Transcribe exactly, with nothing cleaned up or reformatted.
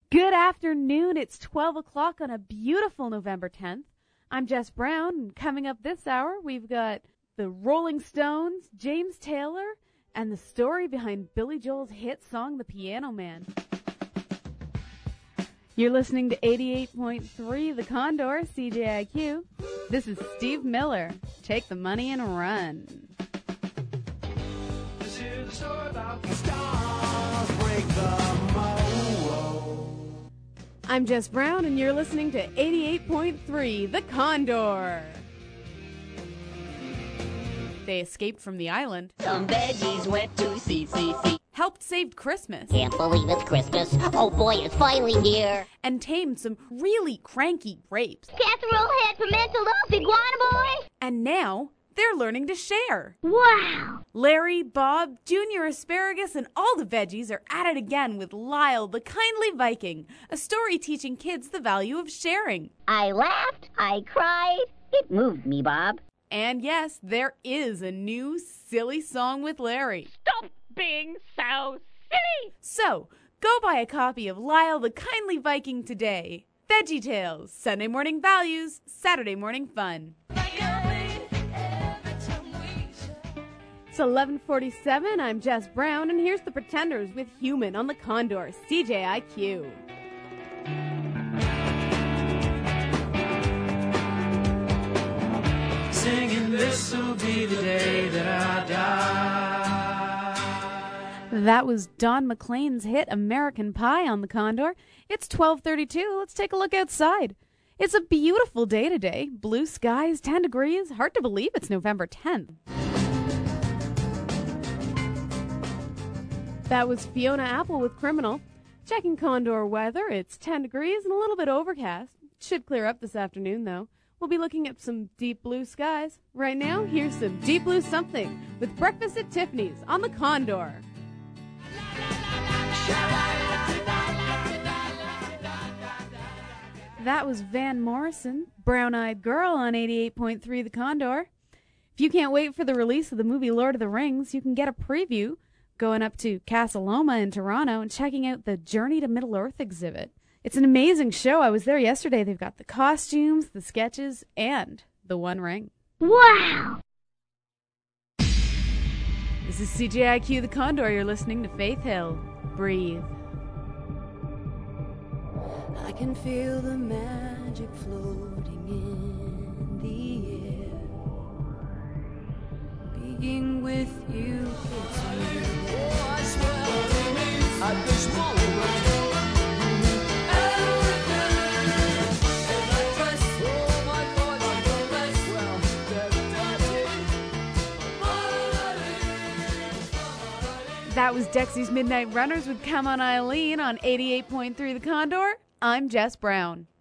Good afternoon. It's twelve o'clock on a beautiful November tenth. I'm Jess Brown, and coming up this hour, we've got the Rolling Stones, James Taylor, and the story behind Billy Joel's hit song, The Piano Man. You're listening to eighty-eight point three The Condor, C J I Q. This is Steve Miller. Take the money and run. This is the story about the stars break the mold. I'm Jess Brown, and you're listening to eighty-eight point three The Condor. They escaped from the island. Some veggies went to C C C. Helped save Christmas. Can't believe it's Christmas. Oh boy, it's finally here. And tamed some really cranky grapes. Casserole head, pimento loaf, iguana boy. And now they're learning to share. Wow. Larry, Bob, Junior Asparagus, and all the veggies are at it again with Lyle, the Kindly Viking, a story teaching kids the value of sharing. I laughed, I cried. It moved me, Bob. And yes, there is a new silly song with Larry. Stop being so silly! So, go buy a copy of Lyle, the Kindly Viking today. Veggie Tales, Sunday morning values, Saturday morning fun. It's eleven forty-seven. I'm Jess Brown, and here's the Pretenders with Human on the Condor, C J I Q. Singing, this'll be the day that I die. That was Don McLean's hit American Pie on the Condor. It's twelve thirty-two. Let's take a look outside. It's a beautiful day today. Blue skies, ten degrees. Hard to believe it's November tenth. That was Fiona Apple with Criminal. Checking Condor weather, it's ten degrees and a little bit overcast. Should clear up this afternoon, though. We'll be looking at some deep blue skies. Right now, here's some Deep Blue Something with Breakfast at Tiffany's on the Condor. That was Van Morrison, Brown Eyed Girl on eighty-eight point three The Condor. If you can't wait for the release of the movie Lord of the Rings, you can get a preview going up to Casa Loma in Toronto and checking out the Journey to Middle-earth exhibit. It's an amazing show. I was there yesterday. They've got the costumes, the sketches, and the One Ring. Wow. This is C J I Q The Condor. You're listening to Faith Hill. Breathe. I can feel the magic floating in the air. Being with you, it's you. Oh, I swear, at this moment, That was Dexy's Midnight Runners with Come On Eileen on eighty-eight point three The Condor. I'm Jess Brown.